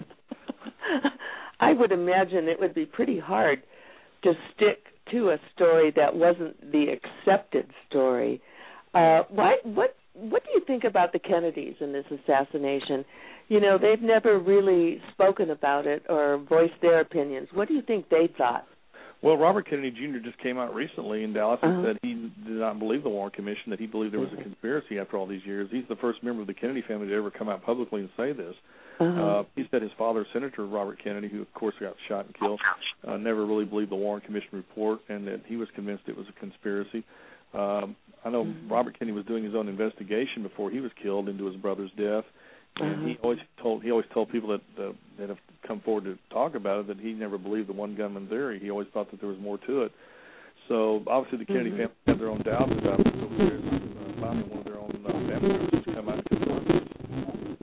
I would imagine it would be pretty hard to stick to a story that wasn't the accepted story. What do you think about the Kennedys in this assassination? They've never really spoken about it or voiced their opinions. What do you think they thought? Well, Robert Kennedy Jr. just came out recently in Dallas and said he did not believe the Warren Commission, that he believed there was a conspiracy after all these years. He's the first member of the Kennedy family to ever come out publicly and say this. He said his father, Senator Robert Kennedy, who of course got shot and killed, never really believed the Warren Commission report, and that he was convinced it was a conspiracy. I know Robert Kennedy was doing his own investigation before he was killed into his brother's death. And he always told people that have come forward to talk about it that he never believed the one gunman theory. He always thought that there was more to it. So obviously the Kennedy family had their own doubts about it. So there's finally one of their own family members who's come out and confirmed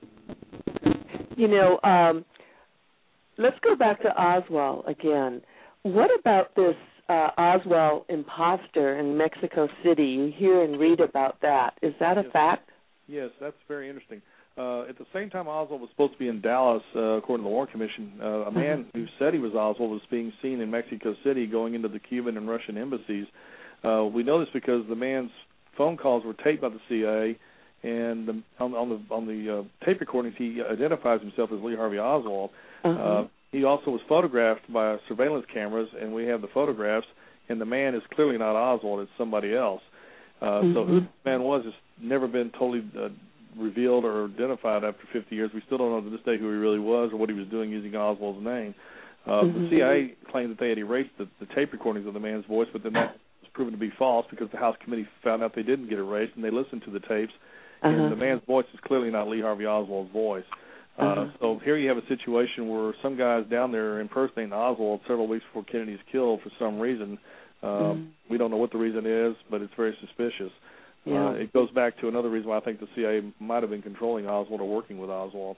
this. Let's go back to Oswald again. What about this Oswald imposter in Mexico City? You hear and read about that. Is that a fact? Yes, that's very interesting. At the same time Oswald was supposed to be in Dallas, according to the Warren Commission, a man who said he was Oswald was being seen in Mexico City going into the Cuban and Russian embassies. We know this because the man's phone calls were taped by the CIA, and on the tape recordings he identifies himself as Lee Harvey Oswald. He also was photographed by surveillance cameras, and we have the photographs, and the man is clearly not Oswald, it's somebody else. So who this man was has never been totally revealed or identified after 50 years. We still don't know to this day who he really was or what he was doing using Oswald's name. The CIA claimed that they had erased the tape recordings of the man's voice, but then that was proven to be false because the House committee found out they didn't get erased, and they listened to the tapes, and the man's voice is clearly not Lee Harvey Oswald's voice. So here you have a situation where some guy's down there impersonating Oswald several weeks before Kennedy's killed for some reason. We don't know what the reason is, but it's very suspicious. It goes back to another reason why I think the CIA might have been controlling Oswald or working with Oswald.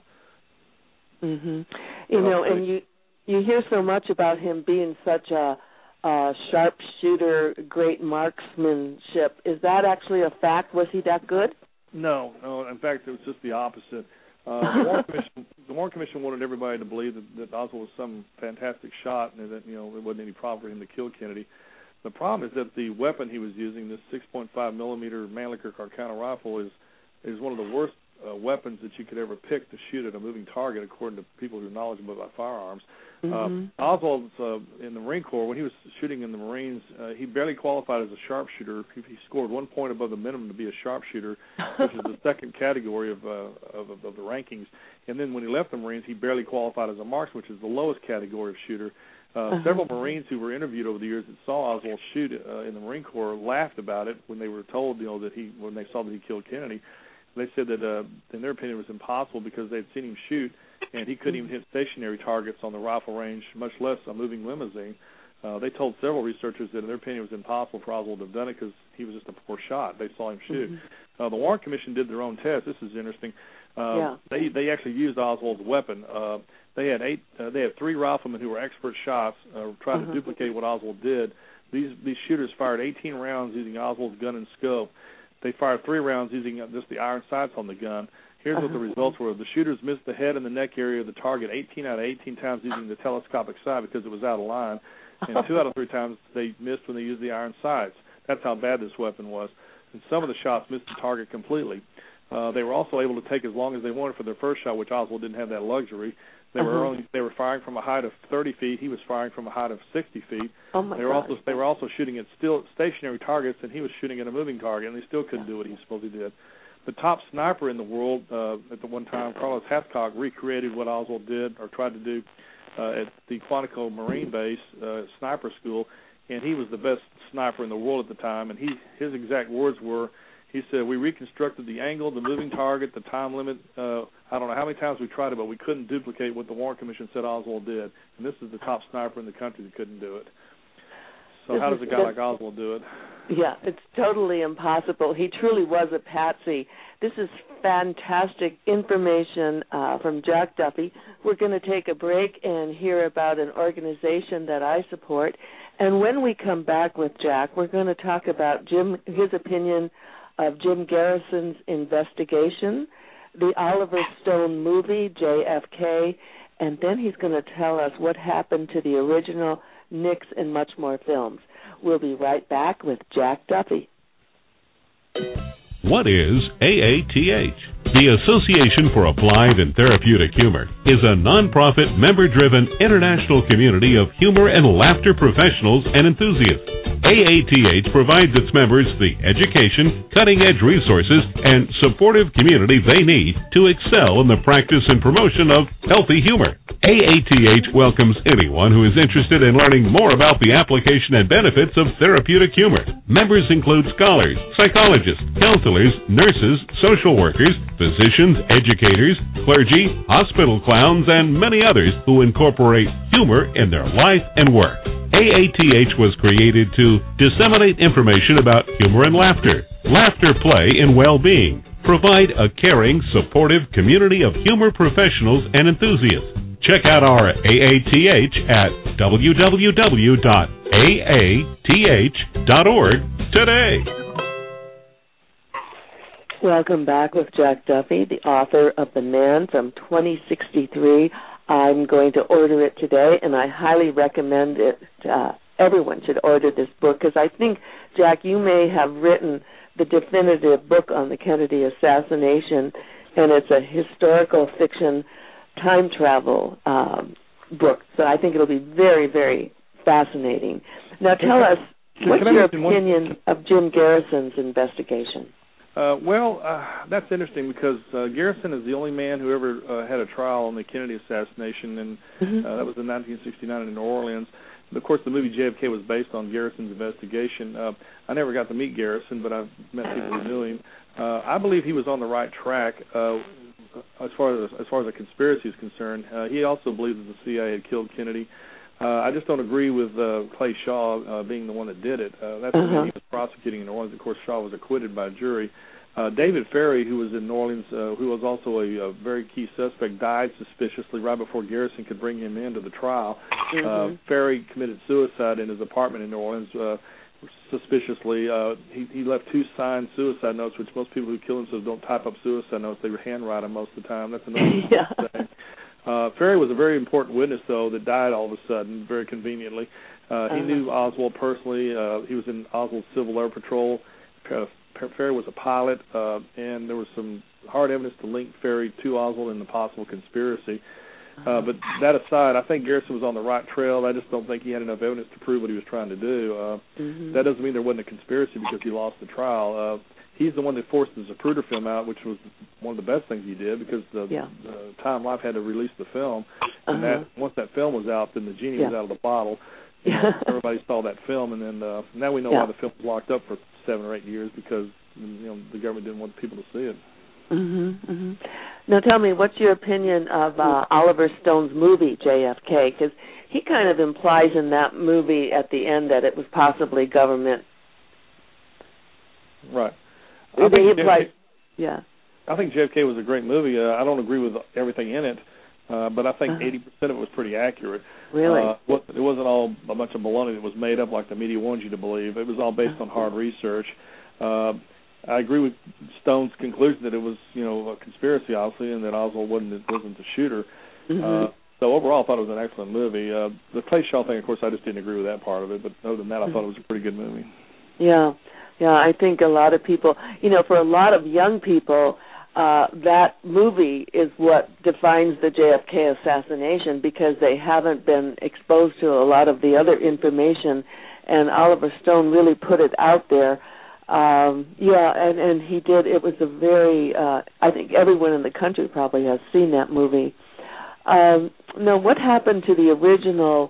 And you hear so much about him being such a sharpshooter, great marksmanship. Is that actually a fact? Was he that good? No. In fact, it was just the opposite. The Warren Commission wanted everybody to believe that Oswald was some fantastic shot and that there wasn't any problem for him to kill Kennedy. The problem is that the weapon he was using, this 6.5 millimeter Mannlicher Carcano rifle, is one of the worst weapons that you could ever pick to shoot at a moving target, according to people who are knowledgeable about firearms. Oswald's in the Marine Corps, when he was shooting in the Marines, he barely qualified as a sharpshooter. He scored 1 point above the minimum to be a sharpshooter, which is the second category of the rankings. And then when he left the Marines, he barely qualified as a marksman, which is the lowest category of shooter. Several Marines who were interviewed over the years that saw Oswald shoot in the Marine Corps laughed about it when they were told, when they saw that he killed Kennedy. They said that, in their opinion, it was impossible because they'd seen him shoot, and he couldn't even hit stationary targets on the rifle range, much less a moving limousine. They told several researchers that, in their opinion, it was impossible for Oswald to have done it because he was just a poor shot. They saw him shoot. The Warren Commission did their own test. This is interesting. They actually used Oswald's weapon. They had 3 riflemen who were expert shots, tried to duplicate what Oswald did. These shooters fired 18 rounds using Oswald's gun and scope. They fired 3 rounds using just the iron sights on the gun. Here's what the results were. The shooters missed the head and the neck area of the target 18 out of 18 times using the telescopic sight because it was out of line, and 2 out of 3 times they missed when they used the iron sights. That's how bad this weapon was. and some of the shots missed the target completely. They were also able to take as long as they wanted for their first shot, which Oswald didn't have that luxury. They were firing from a height of 30 feet. He was firing from a height of 60 feet. Oh my God. They were also shooting at still stationary targets, and he was shooting at a moving target, and they still couldn't do what he supposedly did. The top sniper in the world at the one time, Carlos Hathcock, recreated what Oswald did or tried to do at the Quantico Marine Base sniper school, and he was the best sniper in the world at the time. And his exact words were, he said, "We reconstructed the angle, the moving target, the time limit. I don't know how many times we tried it, but we couldn't duplicate what the Warren Commission said Oswald did. And this is the top sniper in the country that couldn't do it. So how does a guy like Oswald do it?" Yeah, it's totally impossible. He truly was a patsy. This is fantastic information from Jack Duffy. We're going to take a break and hear about an organization that I support. And when we come back with Jack, we're going to talk about his opinion of Jim Garrison's investigation, the Oliver Stone movie, JFK, and then he's going to tell us what happened to the original Nix and much more films. We'll be right back with Jack Duffy. What is AATH? The Association for Applied and Therapeutic Humor is a nonprofit, member-driven international community of humor and laughter professionals and enthusiasts. AATH provides its members the education, cutting-edge resources, and supportive community they need to excel in the practice and promotion of healthy humor. AATH welcomes anyone who is interested in learning more about the application and benefits of therapeutic humor. Members include scholars, psychologists, counselors, nurses, social workers, physicians, educators, clergy, hospital clowns, and many others who incorporate humor in their life and work. AATH was created to disseminate information about humor and laughter, play, and well-being, provide a caring, supportive community of humor professionals and enthusiasts. Check out our AATH at www.aath.org today. Welcome back with Jack Duffy, the author of The Man from 2063. I'm going to order it today, and I highly recommend it. Everyone should order this book, because I think, Jack, you may have written the definitive book on the Kennedy assassination, and it's a historical fiction time travel book. So I think it'll be very, very fascinating. Now tell us, what's your opinion of Jim Garrison's investigation? That's interesting, because Garrison is the only man who ever had a trial on the Kennedy assassination, and that was in 1969 in New Orleans. And of course, the movie JFK was based on Garrison's investigation. I never got to meet Garrison, but I've met people who knew him. I believe he was on the right track as far as the conspiracy is concerned. He also believes that the CIA had killed Kennedy. I just don't agree with Clay Shaw being the one that did it. That's the man he was prosecuting in New Orleans. Of course, Shaw was acquitted by a jury. David Ferry, who was in New Orleans, who was also a very key suspect, died suspiciously right before Garrison could bring him into the trial. Ferry committed suicide in his apartment in New Orleans suspiciously. He left 2 signed suicide notes, which most people who kill themselves don't type up suicide notes. They handwrite them most of the time. That's another thing. Ferry was a very important witness, though, that died all of a sudden, very conveniently. He knew Oswald personally. He was in Oswald's Civil Air Patrol. Ferry was a pilot, and there was some hard evidence to link Ferry to Oswald in the possible conspiracy. But that aside, I think Garrison was on the right trail. I just don't think he had enough evidence to prove what he was trying to do. That doesn't mean there wasn't a conspiracy because he lost the trial. He's the one that forced the Zapruder film out, which was one of the best things he did, because the Time Life had to release the film. And that once that film was out, then the genie was out of the bottle. Everybody saw that film, and then now we know why the film was locked up for 7 or 8 years, because the government didn't want people to see it. Now tell me, what's your opinion of Oliver Stone's movie, JFK? Because he kind of implies in that movie at the end that it was possibly government. Right. I think JFK was a great movie. I don't agree with everything in it, but I think 80% of it was pretty accurate. Really? It wasn't all a bunch of baloney that was made up like the media wanted you to believe. It was all based on hard research. I agree with Stone's conclusion that it was, a conspiracy, obviously, and that Oswald wasn't the shooter. So overall, I thought it was an excellent movie. The Clay Shaw thing, of course, I just didn't agree with that part of it. But other than that, I thought it was a pretty good movie. Yeah. Yeah, I think a lot of people, for a lot of young people, that movie is what defines the JFK assassination because they haven't been exposed to a lot of the other information, and Oliver Stone really put it out there. And he did. It was a very, I think everyone in the country probably has seen that movie. Now, what happened to the original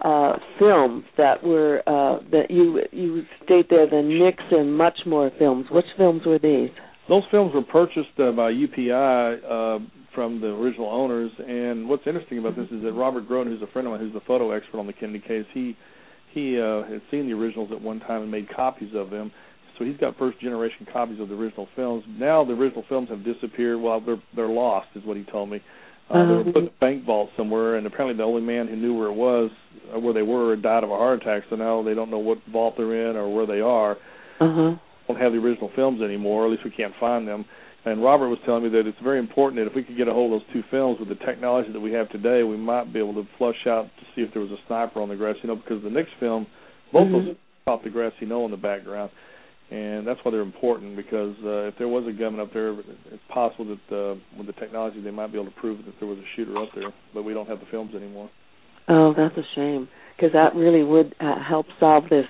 films that were that you state there, the Nixon, much more films? Which films were these? Those films were purchased by UPI from the original owners. And what's interesting about this is that Robert Groden, who's a friend of mine, who's the photo expert on the Kennedy case, he had seen the originals at one time and made copies of them. So he's got first-generation copies of the original films. Now the original films have disappeared. Well, they're lost, is what he told me. They were put in a bank vault somewhere, and apparently the only man who knew where it was, where they were, died of a heart attack. So now they don't know what vault they're in or where they are. Don't have the original films anymore, or at least we can't find them. And Robert was telling me that it's very important that if we could get a hold of those two films with the technology that we have today, we might be able to flush out to see if there was a sniper on the grassy knoll, because the next film, both those off the grassy knoll in the background. And that's why they're important, because if there was a gunman up there, it's possible that with the technology they might be able to prove that there was a shooter up there, but we don't have the films anymore. Oh, that's a shame, because that really would help solve this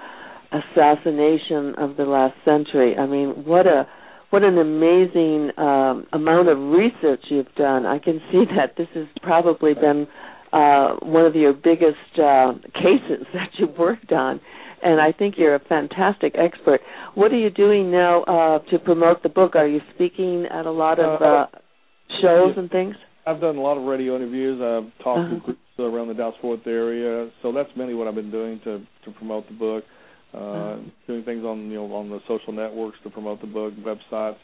assassination of the last century. I mean, what an amazing amount of research you've done. I can see that this has probably been one of your biggest cases that you've worked on, and I think you're a fantastic expert. What are you doing now to promote the book? Are you speaking at a lot of shows and things? I've done a lot of radio interviews. I've talked to groups around the Dallas-Fort Worth area, so that's mainly what I've been doing to promote the book. Doing things on the social networks to promote the book, websites.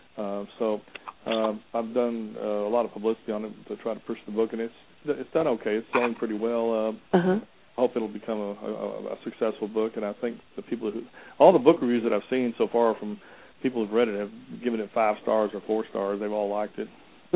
So I've done a lot of publicity on it to try to push the book, and it's done okay. It's selling pretty well. I hope it'll become a successful book, and I think all the book reviews that I've seen so far from people who've read it have given it 5 stars or 4 stars. They've all liked it.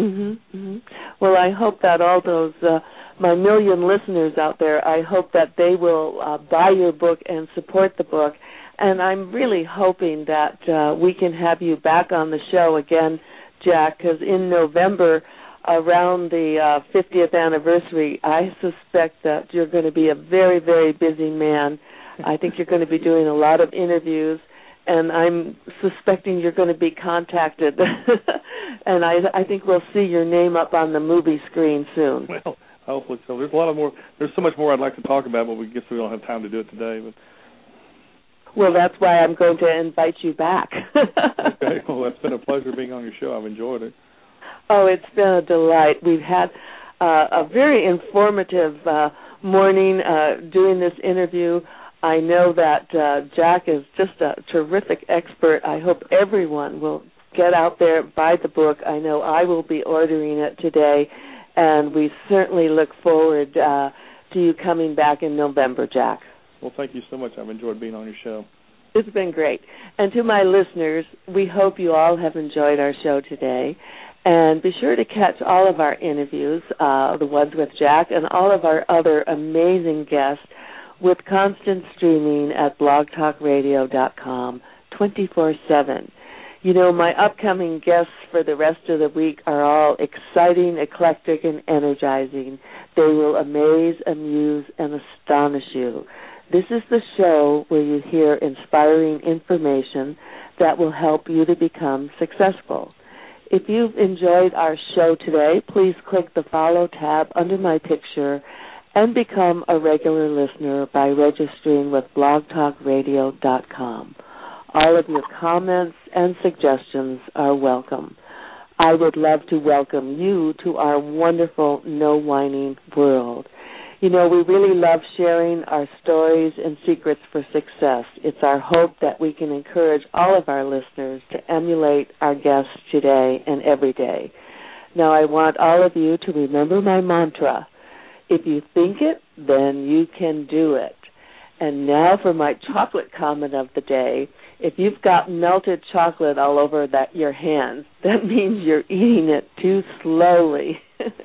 Well, I hope that all those my million listeners out there, I hope that they will buy your book and support the book. And I'm really hoping that we can have you back on the show again, Jack, because in November, around the 50th anniversary, I suspect that you're going to be a very, very busy man. I think you're going to be doing a lot of interviews, and I'm suspecting you're going to be contacted. And I think we'll see your name up on the movie screen soon. Well, hopefully so. There's so much more I'd like to talk about, but we guess we don't have time to do it today. But well, that's why I'm going to invite you back. Okay. Well, it's been a pleasure being on your show. I've enjoyed it. Oh, it's been a delight. We've had a very informative morning doing this interview. I know that Jack is just a terrific expert. I hope everyone will get out there, buy the book. I know I will be ordering it today, and we certainly look forward to you coming back in November, Jack. Well, thank you so much. I've enjoyed being on your show. It's been great. And to my listeners, we hope you all have enjoyed our show today. And be sure to catch all of our interviews, the ones with Jack, and all of our other amazing guests with constant streaming at blogtalkradio.com 24/7. You know, my upcoming guests for the rest of the week are all exciting, eclectic, and energizing. They will amaze, amuse, and astonish you. This is the show where you hear inspiring information that will help you to become successful. If you've enjoyed our show today, please click the follow tab under my picture and become a regular listener by registering with blogtalkradio.com. All of your comments and suggestions are welcome. I would love to welcome you to our wonderful No Whining world. You know, we really love sharing our stories and secrets for success. It's our hope that we can encourage all of our listeners to emulate our guests today and every day. Now, I want all of you to remember my mantra. If you think it, then you can do it. And now for my chocolate comment of the day. If you've got melted chocolate all over your hands, that means you're eating it too slowly.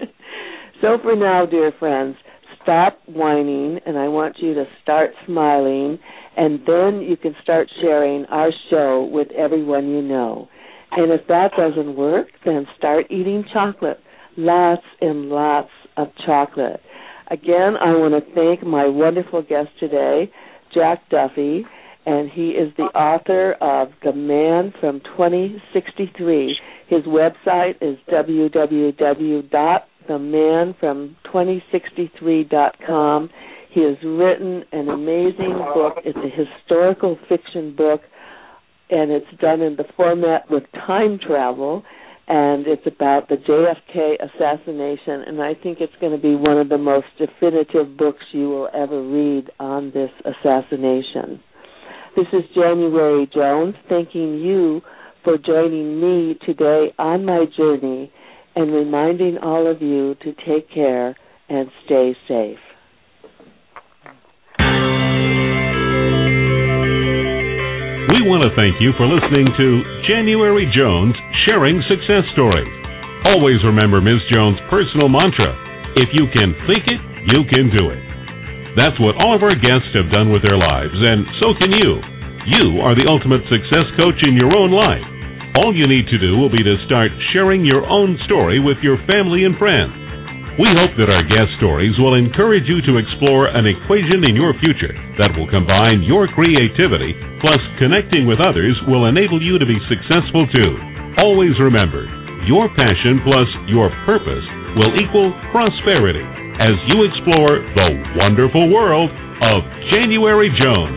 So for now, dear friends, stop whining, and I want you to start smiling and then you can start sharing our show with everyone you know. And if that doesn't work, then start eating chocolate. Lots and lots of chocolate. Again, I want to thank my wonderful guest today, Jack Duffy, and he is the author of The Man from 2063. His website is www.themanfrom2063.com. He has written an amazing book. It's a historical fiction book, and it's done in the format with time travel, and it's about the JFK assassination, and I think it's going to be one of the most definitive books you will ever read on this assassination. This is January Jones, thanking you for joining me today on my journey and reminding all of you to take care and stay safe. We want to thank you for listening to January Jones Sharing Success Stories. Always remember Ms. Jones' personal mantra, if you can think it, you can do it. That's what all of our guests have done with their lives, and so can you. You are the ultimate success coach in your own life. All you need to do will be to start sharing your own story with your family and friends. We hope that our guest stories will encourage you to explore an equation in your future that will combine your creativity plus connecting with others will enable you to be successful too. Always remember, your passion plus your purpose will equal prosperity as you explore the wonderful world of January Jones.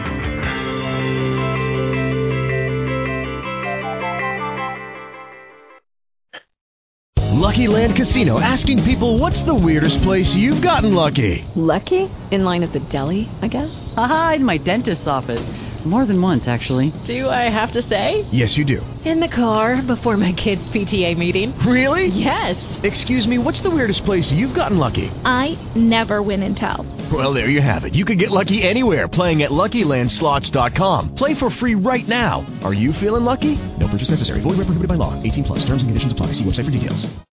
Lucky Land Casino, asking people, what's the weirdest place you've gotten lucky? Lucky? In line at the deli, I guess? Aha, in my dentist's office. More than once, actually. Do I have to say? Yes, you do. In the car before my kids' PTA meeting. Really? Yes. Excuse me, what's the weirdest place you've gotten lucky? I never win and tell. Well, there you have it. You can get lucky anywhere, playing at LuckyLandSlots.com. Play for free right now. Are you feeling lucky? No purchase necessary. Void where prohibited by law. 18+. Terms and conditions apply. See website for details.